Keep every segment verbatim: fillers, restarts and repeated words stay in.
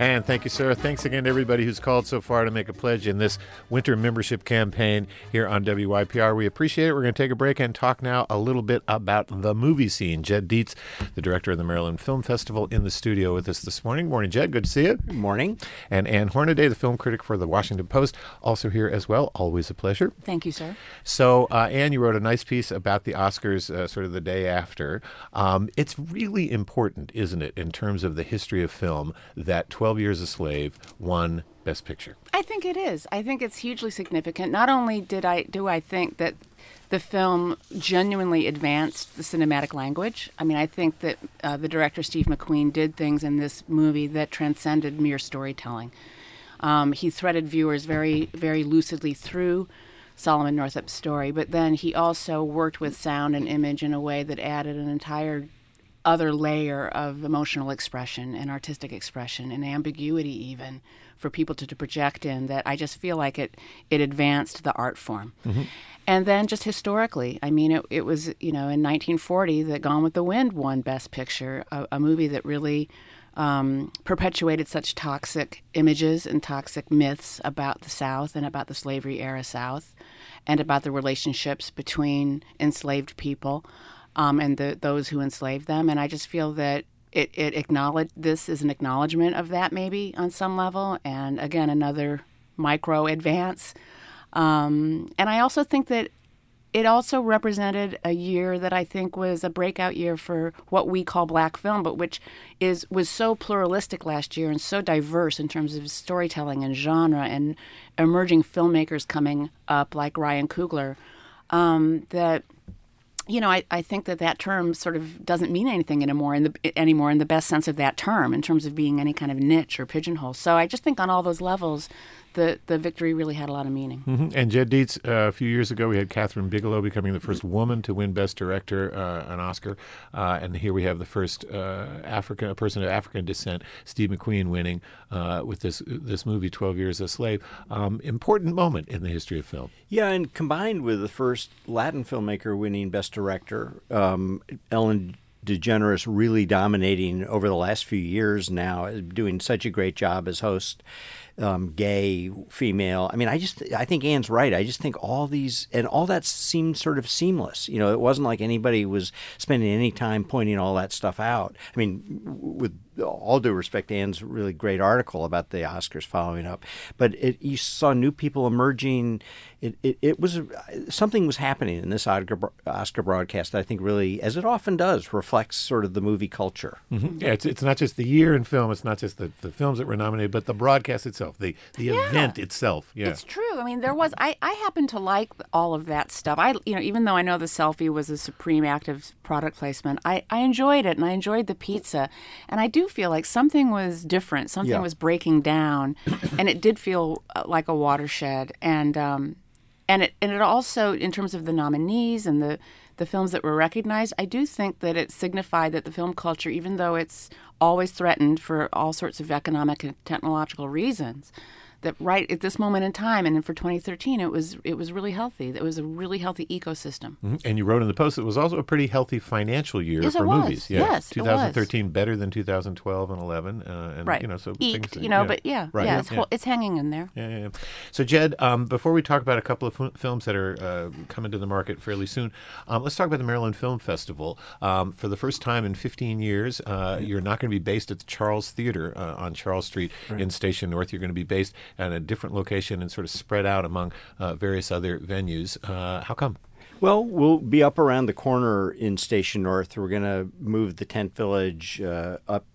And thank you, Sarah. Thanks again to everybody who's called so far to make a pledge in this winter membership campaign here on W Y P R. We appreciate it. We're going to take a break and talk now a little bit about the movie scene. Jed Dietz, the director of the Maryland Film Festival, in the studio with us this morning. Morning, Jed. Good to see you. Good morning. And Ann Hornaday, the film critic for the Washington Post, also here as well. Always a pleasure. Thank you, sir. So, uh, Ann, you wrote a nice piece about the Oscars uh, sort of the day after. Um, it's really important, isn't it, in terms of the history of film, that twelve Years a Slave won Best Picture? I think it is. I think it's hugely significant. Not only did I do I think that the film genuinely advanced the cinematic language. I mean, I think that uh, the director, Steve McQueen, did things in this movie that transcended mere storytelling. Um, he threaded viewers very, very lucidly through Solomon Northup's story, but then he also worked with sound and image in a way that added an entire other layer of emotional expression and artistic expression and ambiguity even for people to, to project in, that I just feel like it it advanced the art form. Mm-hmm. And then just historically, I mean, it, it was, you know, in nineteen forty that Gone with the Wind won Best Picture, a, a movie that really um, perpetuated such toxic images and toxic myths about the South and about the slavery era South and about the relationships between enslaved people um, and the, those who enslaved them. And I just feel that it, it acknowledged, this is an acknowledgement of that maybe on some level. And again, another micro advance. Um, and I also think that it also represented a year that I think was a breakout year for what we call black film, but which is was so pluralistic last year and so diverse in terms of storytelling and genre and emerging filmmakers coming up like Ryan Coogler, um, that, you know, I, I think that that term sort of doesn't mean anything anymore in the anymore in the best sense of that term in terms of being any kind of niche or pigeonhole. So I just think on all those levels, the the victory really had a lot of meaning. Mm-hmm. And Jed Dietz, uh, a few years ago, we had Catherine Bigelow becoming the first woman to win Best Director, uh, an Oscar. Uh, and here we have the first uh, African, a person of African descent, Steve McQueen, winning uh, with this this movie, twelve Years a Slave. Um, important moment in the history of film. Yeah, and combined with the first Latin filmmaker winning Best Director, um, Ellen DeGeneres really dominating over the last few years now, doing such a great job as host. Um, gay, female. I mean, I just, I think Ann's right. I just think all these, and all that seemed sort of seamless. You know, it wasn't like anybody was spending any time pointing all that stuff out. I mean, with all due respect, Ann's really great article about the Oscars following up, but it, you saw new people emerging. It, it, it was, something was happening in this Oscar, Oscar broadcast that I think really, as it often does, reflects sort of the movie culture. Mm-hmm. Yeah, it's, it's not just the year in film, it's not just the, the films that were nominated, but the broadcast itself. The the yeah. event itself, yeah, it's true. I mean, there was. I, I happen to like all of that stuff. I you know, even though I know the selfie was a supreme act of product placement, I, I enjoyed it, and I enjoyed the pizza, and I do feel like something was different. Something yeah. was breaking down, and it did feel like a watershed. And um, and it and it also, in terms of the nominees and the the films that were recognized, I do think that it signified that the film culture, even though it's always threatened for all sorts of economic and technological reasons, that right at this moment in time, and for twenty thirteen, it was it was really healthy. It was a really healthy ecosystem. Mm-hmm. And you wrote in the Post it was also a pretty healthy financial year yes, for it was. movies. Yeah. Yes, twenty thirteen it was. better than two thousand twelve and eleven. Uh, and, right. You know, so Eked, things, you know, yeah. but yeah, right. yeah, yeah, it's, yeah. it's hanging in there. Yeah, yeah, yeah. So, Jed, um, before we talk about a couple of f- films that are uh, coming to the market fairly soon, um, let's talk about the Maryland Film Festival. Um, for the first time in fifteen years, uh, you're not going to be based at the Charles Theater uh, on Charles Street right. in Station North. You're going to be based at a different location and sort of spread out among uh, various other venues. Uh, how come? Well, we'll be up around the corner in Station North. We're going to move the Tent Village uh, up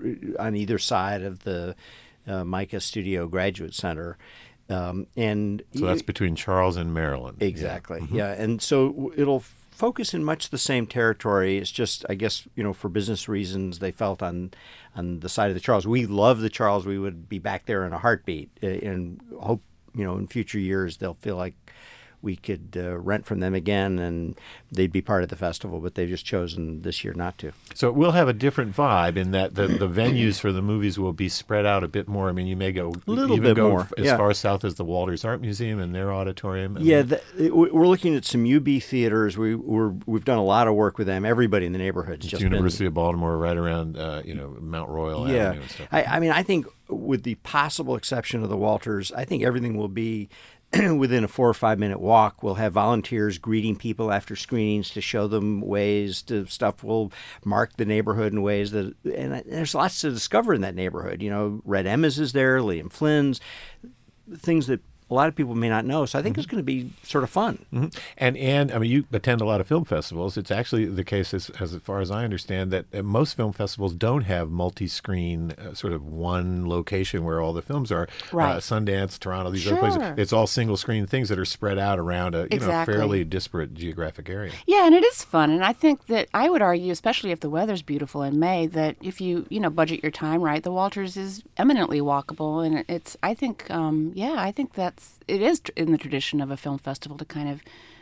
on either side of the uh, Micah Studio Graduate Center. Um, and so that's between Charles and Maryland. Exactly, yeah. Mm-hmm. yeah. And so it'll focus in much the same territory. It's just, I guess, you know, for business reasons, they felt on on the side of the Charles. We love the Charles. We would be back there in a heartbeat and hope, you know, in future years they'll feel like we could uh, rent from them again and they'd be part of the festival, but they've just chosen this year not to. So it will have a different vibe in that the, the venues for the movies will be spread out a bit more. I mean, you may go a little even bit go more. F- as yeah. far south as the Walters Art Museum and their auditorium. Yeah, the, it, we're looking at some U B theaters. We, we're, we've done a lot of work with them. Everybody in the neighborhood's just University been, of Baltimore, right around uh, you know Mount Royal yeah. Avenue and stuff. I, I mean, I think with the possible exception of the Walters, I think everything will be within a four or five minute walk. We'll have volunteers greeting people after screenings to show them ways to stuff. We'll mark the neighborhood in ways that, and there's lots to discover in that neighborhood. You know, Red Emma's is there, Liam Flynn's, things that a lot of people may not know. So I think mm-hmm. it's going to be sort of fun. Mm-hmm. And, and I mean, you attend a lot of film festivals. It's actually the case, as, as far as I understand, that uh, most film festivals don't have multi-screen uh, sort of one location where all the films are. Right. Uh, Sundance, Toronto, these sure. other places. It's all single-screen things that are spread out around a you exactly. know fairly disparate geographic area. Yeah, and it is fun. And I think that I would argue, especially if the weather's beautiful in May, that if you, you know, budget your time right, the Walters is eminently walkable. And it's, I think, um, yeah, I think that's, it is in the tradition of a film festival to kind of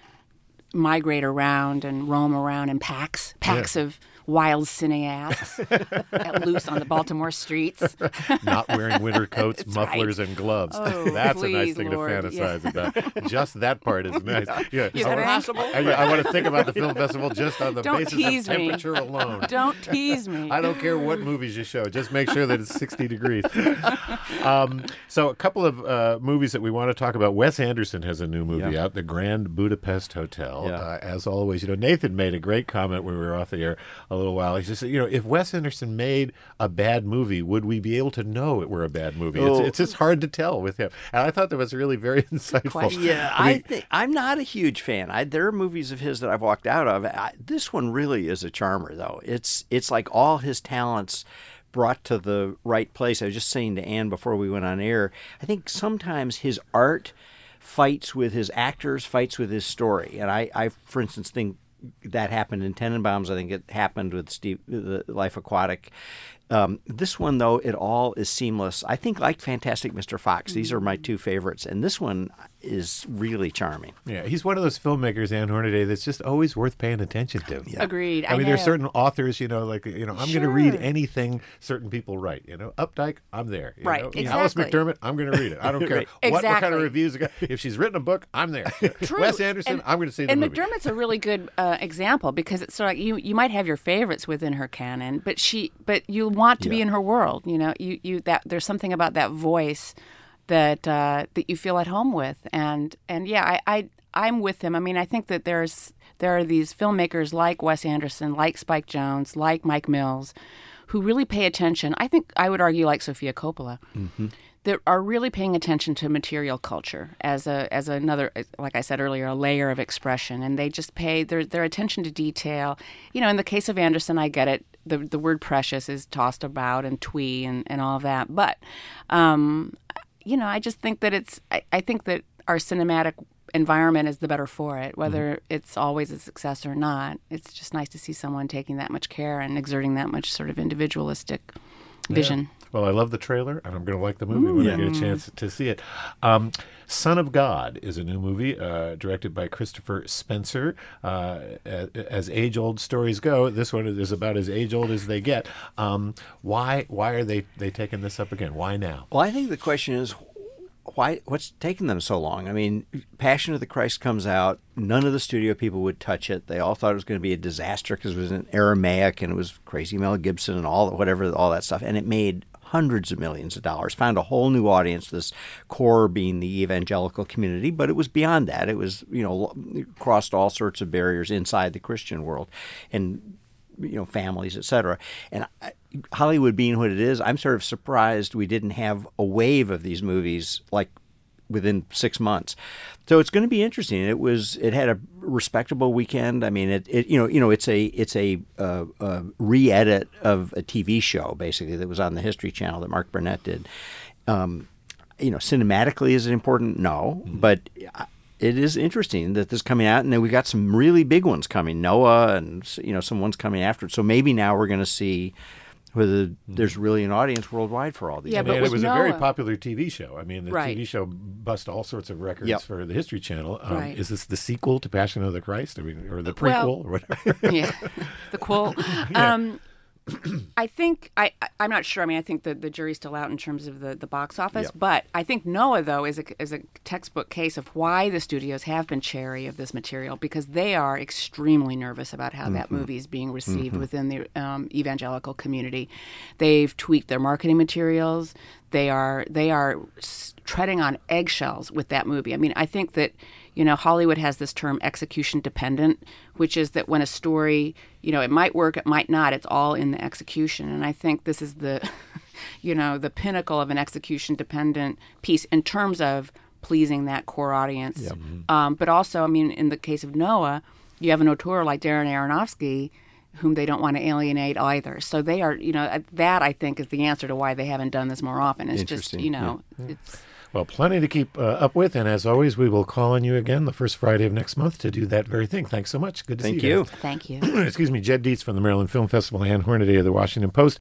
migrate around and roam around in packs, packs yeah. of wild cineasts at loose on the Baltimore streets. Not wearing winter coats, mufflers, right. and gloves. Oh, That's please, a nice thing Lord. to fantasize yeah. about. Just that part is nice. Yeah. Is I, that possible? I, I want to think about the film festival just on the Don't basis tease of me. temperature alone. Don't tease me. I don't care what movies you show. Just make sure that it's sixty degrees. Um, so a couple of uh, movies that we want to talk about. Wes Anderson has a new movie yeah. out, The Grand Budapest Hotel. Yeah. Uh, as always, you know, Nathan made a great comment when we were off the air a little while. He just said, you know, if Wes Anderson made a bad movie, would we be able to know it were a bad movie? Oh. It's, it's just hard to tell with him. And I thought that was really very insightful. Yeah, I I mean, think I'm not a huge fan. I, there are movies of his that I've walked out of. I, this one really is a charmer, though. It's it's like all his talents brought to the right place. I was just saying to Ann before we went on air, I think sometimes his art fights with his actors, fights with his story. And I, I for instance, think that happened in Tenenbaums. I think it happened with Steve, the Life Aquatic. Um, this one, though, it all is seamless. I think like Fantastic Mister Fox. These are my two favorites. And this one is really charming. Yeah, he's one of those filmmakers, Ann Hornaday, that's just always worth paying attention to. Yeah. Agreed. I, I mean, know. there's certain authors, you know, like, you know, I'm Sure. going to read anything certain people write. You know, Updike, I'm there. You Right, know? exactly. Alice McDermott, I'm going to read it. I don't care Right. what, what kind Exactly. of reviews. If she's written a book, I'm there. True. Wes Anderson, And- I'm going to see the and movie. McDermott's a really good uh, example because it's sort of like you you might have your favorites within her canon, but she but you want to be Yeah. in her world. You know, you you that there's something about that voice that uh, that you feel at home with, and and yeah, I, I I'm with him. I mean, I think that there's there are these filmmakers like Wes Anderson, like Spike Jonze, like Mike Mills, who really pay attention. I think I would argue like Sofia Coppola. Mm-hmm. That are really paying attention to material culture as a as another, like I said earlier, a layer of expression, and they just pay their their attention to detail. You know, in the case of Anderson, I get it. The the word precious is tossed about and twee and, and all of that, but um, you know, I just think that it's. I, I think that our cinematic environment is the better for it, whether mm-hmm. it's always a success or not. It's just nice to see someone taking that much care and exerting that much sort of individualistic vision. Yeah. Well, I love the trailer, and I'm going to like the movie Ooh, when yeah. I get a chance to see it. Um, Son of God is a new movie uh, directed by Christopher Spencer. Uh, as age-old stories go, this one is about as age-old as they get. Um, why why are they, they taking this up again? Why now? Well, I think the question is, why? What's taking them so long? I mean, Passion of the Christ comes out. None of the studio people would touch it. They all thought it was going to be a disaster because it was in Aramaic and it was crazy Mel Gibson and all whatever all that stuff, and it made hundreds of millions of dollars, found a whole new audience, this core being the evangelical community, but it was beyond that. It was, you know, crossed all sorts of barriers inside the Christian world and, you know, families, et cetera. And I, Hollywood being what it is, I'm sort of surprised we didn't have a wave of these movies like within six months. So it's going to be interesting. It was. It had a respectable weekend. I mean, it. it you know. You know. It's a. It's a, uh, uh, re-edit of a T V show basically that was on the History Channel that Mark Burnett did. Um, you know, cinematically, is it important? No, mm-hmm. but it is interesting that this is coming out, and then we got some really big ones coming. Noah, and you know, some ones coming after it. So maybe now we're going to see whether there's really an audience worldwide for all these. Yeah, and but it with was Noah, a very popular T V show. I mean, the right. T V show bust all sorts of records yep. for the History Channel. Um, right. Is this the sequel to Passion of the Christ? I mean, or the prequel well, or whatever? Yeah, the quote. yeah. Um, I think I, I I'm not sure. I mean, I think the, the jury's still out in terms of the, the box office. Yep. But I think Noah though is a is a textbook case of why the studios have been chary of this material, because they are extremely nervous about how mm-hmm. that movie is being received mm-hmm. within the um, evangelical community. They've tweaked their marketing materials. they are they are s- treading on eggshells with that movie. I mean, I think that, you know, Hollywood has this term execution dependent, which is that when a story, you know, it might work, it might not. It's all in the execution. And I think this is the, you know, the pinnacle of an execution dependent piece in terms of pleasing that core audience. Yep. Um, but also, I mean, in the case of Noah, you have an auteur like Darren Aronofsky, whom they don't want to alienate either. So they are, you know, that I think is the answer to why they haven't done this more often. It's just, Interesting. you know, Yeah. it's... Well, plenty to keep uh, up with, and as always, we will call on you again the first Friday of next month to do that very thing. Thanks so much. Good to Thank see you. you. guys. Thank you. Excuse me, Jed Dietz from the Maryland Film Festival, Ann Hornaday of the Washington Post.